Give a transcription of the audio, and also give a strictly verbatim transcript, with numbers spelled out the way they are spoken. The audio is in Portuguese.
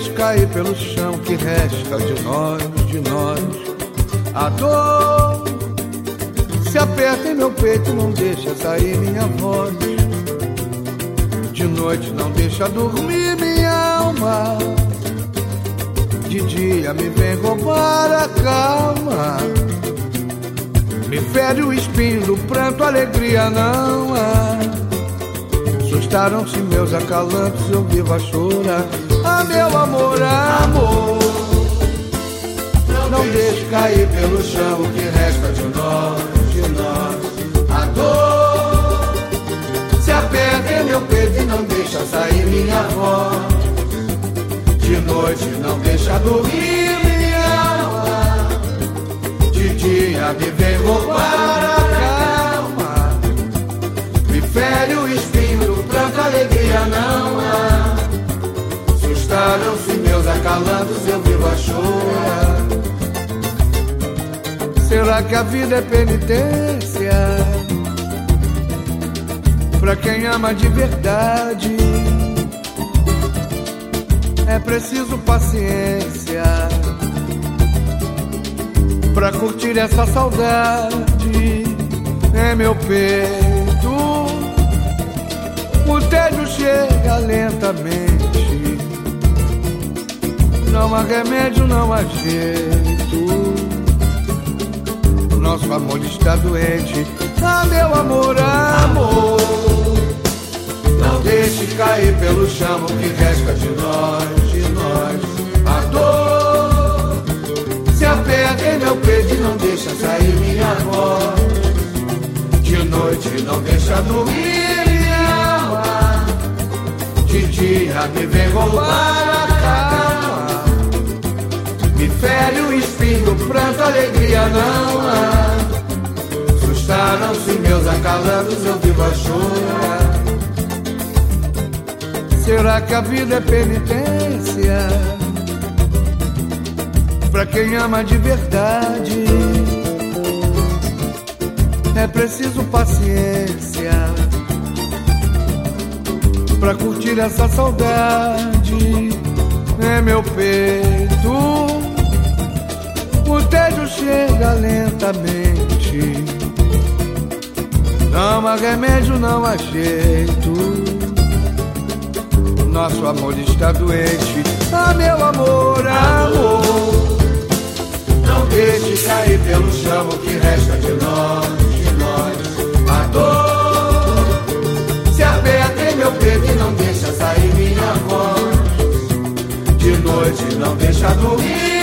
deixe cair pelo chão o que resta de nós, de nós. A dor se aperta em meu peito, não deixa sair minha voz. De noite não deixa dormir minha alma. De dia me vem roubar a calma. Me fere o espinho do pranto, alegria não há. Assustaram-se meus acalantos, eu vivo a chorar. Ah, meu amor, amor, não deixe cair pelo chão o que resta de nós, de nós. A dor se aperta em meu peito e não deixa sair minha voz. De noite não deixa dormir minha alma. De dia me vem roubar a calma. Me fere o espinho do pranto, alegria não há. Assustaram-se meus acalantos, eu vivo a chorar. Será que a vida é penitência pra quem ama de verdade? É preciso paciência pra curtir essa saudade. É meu peito, o tédio chega lentamente. Não há remédio, não há jeito. Nosso amor está doente. Ah, meu amor, amor, não deixe cair pelo chão o que resta de nós, de nós. A dor se aperta em meu peito e não deixa sair minha voz. De noite não deixa dormir minha alma. De dia me vem roubar a calma. Me fere o espinho, pranto, alegria não há. Assustaram-se meus acalantos, eu vivo a chorar. Será que a vida é penitência pra quem ama de verdade? É preciso paciência pra curtir essa saudade. É meu peito, o tédio chega lentamente. Não há remédio, não há jeito. Nosso amor está doente. Ah, meu amor, amor, não deixe cair pelo chão o que resta de nós, de nós. A dor se aperta em meu peito e não deixa sair minha voz. De noite não deixa dormir